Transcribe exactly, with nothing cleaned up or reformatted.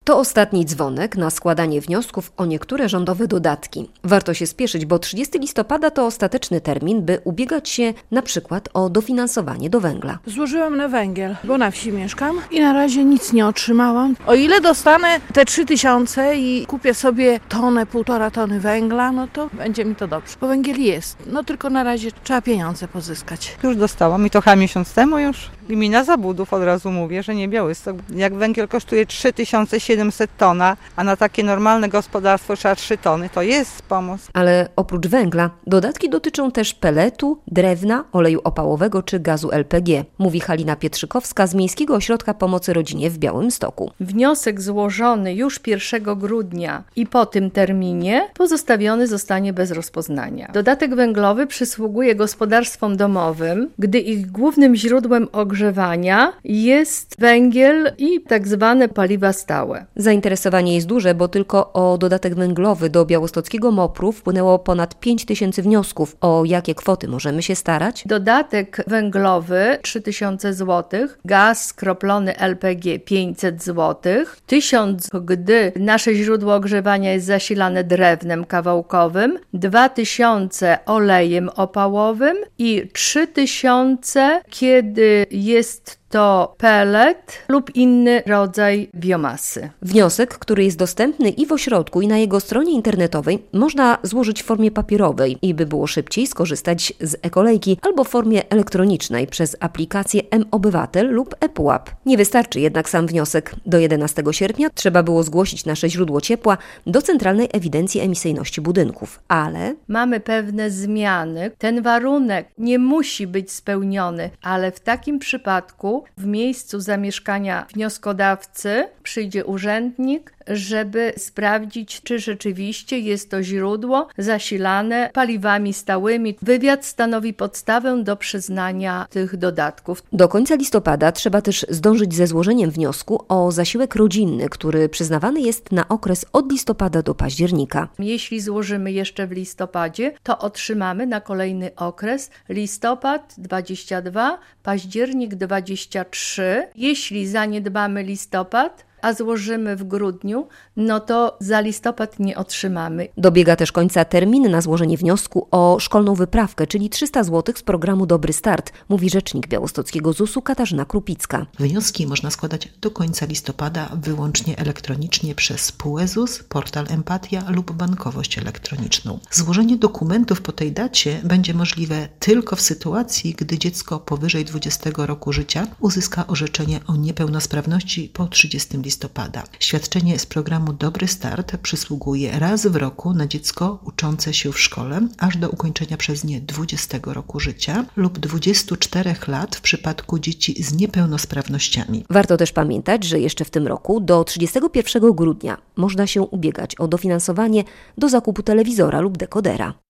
To ostatni dzwonek na składanie wniosków o niektóre rządowe dodatki. Warto się spieszyć, bo trzydziestego listopada to ostateczny termin, by ubiegać się na przykład o dofinansowanie do węgla. Złożyłam na węgiel, bo na wsi mieszkam i na razie nic nie otrzymałam. O ile dostanę te trzy tysiące i kupię sobie tonę, półtora tony węgla, no to będzie mi to dobrze. Bo węgiel jest, no tylko na razie trzeba pieniądze pozyskać. Już dostałam i to chyba miesiąc temu już. Gmina Zabudów, od razu mówię, że nie Białystok. Jak węgiel kosztuje trzy tysiące siedemset tona, a na takie normalne gospodarstwo trzeba trzy tony, to jest pomoc. Ale oprócz węgla dodatki dotyczą też peletu, drewna, oleju opałowego czy gazu L P G, mówi Halina Pietrzykowska z Miejskiego Ośrodka Pomocy Rodzinie w Białymstoku. Wniosek złożony już pierwszego grudnia i po tym terminie pozostawiony zostanie bez rozpoznania. Dodatek węglowy przysługuje gospodarstwom domowym, gdy ich głównym źródłem ogrzewania jest węgiel i tak zwane paliwa stałe. Zainteresowanie jest duże, bo tylko o dodatek węglowy do białostockiego mopru wpłynęło ponad pięć tysięcy wniosków. O jakie kwoty możemy się starać? Dodatek węglowy trzy tysiące złotych, gaz skroplony L P G pięćset złotych, tysiąc gdy nasze źródło ogrzewania jest zasilane drewnem kawałkowym, dwa tysiące olejem opałowym i trzy tysiące kiedy jest to pelet lub inny rodzaj biomasy. Wniosek, który jest dostępny i w ośrodku, i na jego stronie internetowej, można złożyć w formie papierowej i by było szybciej skorzystać z e-kolejki albo w formie elektronicznej przez aplikację M-Obywatel lub ePUAP. Nie wystarczy jednak sam wniosek. Do jedenastego sierpnia trzeba było zgłosić nasze źródło ciepła do Centralnej Ewidencji Emisyjności Budynków, ale mamy pewne zmiany. Ten warunek nie musi być spełniony, ale w takim przypadku w miejscu zamieszkania wnioskodawcy przyjdzie urzędnik, żeby sprawdzić, czy rzeczywiście jest to źródło zasilane paliwami stałymi. Wywiad stanowi podstawę do przyznania tych dodatków. Do końca listopada trzeba też zdążyć ze złożeniem wniosku o zasiłek rodzinny, który przyznawany jest na okres od listopada do października. Jeśli złożymy jeszcze w listopadzie, to otrzymamy na kolejny okres listopad dwudziesty drugi, październik dwudziesty trzeci. Jeśli zaniedbamy listopad, a złożymy w grudniu, no to za listopad nie otrzymamy. Dobiega też końca termin na złożenie wniosku o szkolną wyprawkę, czyli trzysta złotych z programu Dobry Start, mówi rzecznik białostockiego zusu Katarzyna Krupicka. Wnioski można składać do końca listopada wyłącznie elektronicznie przez PUEZUS, portal Empatia lub bankowość elektroniczną. Złożenie dokumentów po tej dacie będzie możliwe tylko w sytuacji, gdy dziecko powyżej dwudziestego roku życia uzyska orzeczenie o niepełnosprawności po trzydziestego listopada. Świadczenie z programu Dobry Start przysługuje raz w roku na dziecko uczące się w szkole, aż do ukończenia przez nie dwudziestego roku życia lub dwudziestu czterech lat w przypadku dzieci z niepełnosprawnościami. Warto też pamiętać, że jeszcze w tym roku do trzydziestego pierwszego grudnia można się ubiegać o dofinansowanie do zakupu telewizora lub dekodera.